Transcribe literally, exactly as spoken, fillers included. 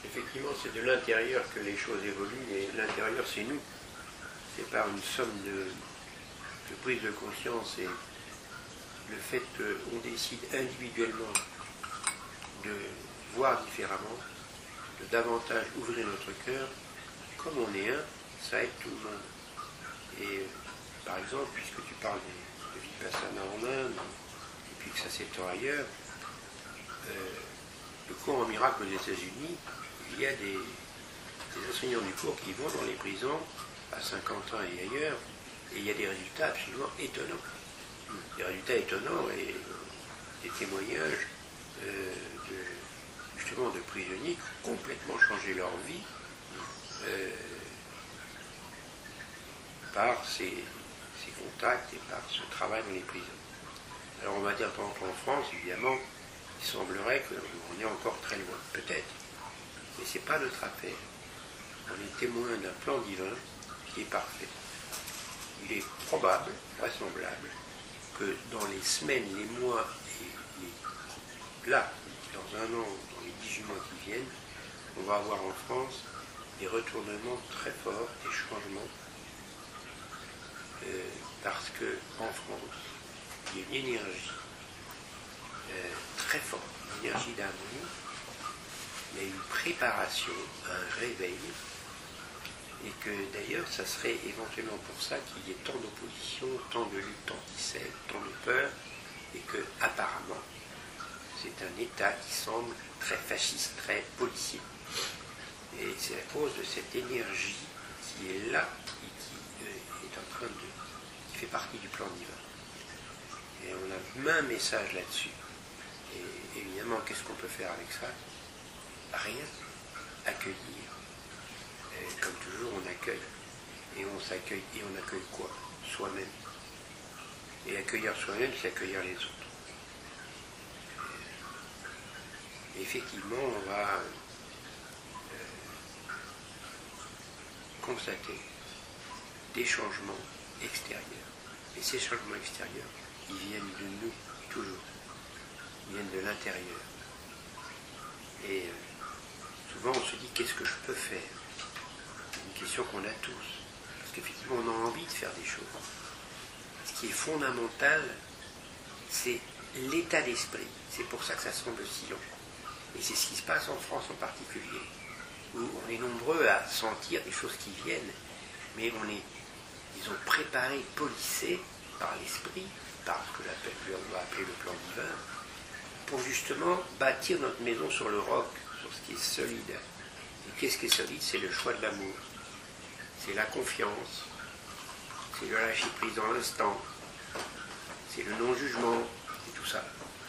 Effectivement, c'est de l'intérieur que les choses évoluent, et l'intérieur, c'est nous. C'est par une somme de, de prise de conscience et le fait qu'on décide individuellement de voir différemment, de davantage ouvrir notre cœur. Comme on est un, ça aide tout le monde. Et par exemple, puisque tu parles de, de Vipassana en Inde, et puis que ça s'étend ailleurs, euh, le cours en miracle aux États-Unis, il y a des, des enseignants du cours qui vont dans les prisons à cinquante ans et ailleurs, et il y a des résultats absolument étonnants. Des résultats étonnants et euh, des témoignages euh, de, justement de prisonniers qui ont complètement changé leur vie euh, par ces, ces contacts et par ce travail dans les prisons. Alors on va dire qu'en France, évidemment, il semblerait qu'on est encore très loin, peut-être. Mais ce n'est pas notre affaire. On est témoin d'un plan divin qui est parfait. Il est probable, vraisemblable, que dans les semaines, les mois et les, là, dans un an, dans les dix-huit mois qui viennent, on va avoir en France des retournements très forts, des changements, euh, parce qu'en France, il y a une énergie euh, très forte, une énergie d'amour, il y a une préparation, un réveil, et que d'ailleurs, ça serait éventuellement pour ça qu'il y ait tant d'opposition, tant de luttes anti-sectes, tant de peur, et que, apparemment, c'est un État qui semble très fasciste, très policier. Et c'est à cause de cette énergie qui est là, et qui euh, est en train de... qui fait partie du plan divin. Et on a même un message là-dessus. Et évidemment, qu'est-ce qu'on peut faire avec ça? Rien. Accueillir. Et comme toujours, on accueille. Et on s'accueille. Et on accueille quoi? Soi-même. Et accueillir soi-même, c'est accueillir les autres. Et effectivement, on va euh, constater des changements extérieurs. Et ces changements extérieurs, ils viennent de nous, toujours. Ils viennent de l'intérieur. Et euh, souvent, on se dit, qu'est-ce que je peux faire? C'est une question qu'on a tous. Parce qu'effectivement, on a envie de faire des choses. Ce qui est fondamental, c'est l'état d'esprit. C'est pour ça que ça semble si long. Et c'est ce qui se passe en France en particulier, où on est nombreux à sentir des choses qui viennent, mais on est, ils ont préparé, policé par l'esprit, par ce que l'on va appeler le plan divin, pour justement bâtir notre maison sur le roc, sur ce qui est solide. Et qu'est-ce qui est solide? C'est le choix de l'amour, c'est la confiance, c'est le lâcher prise dans l'instant, c'est le non-jugement, c'est tout ça.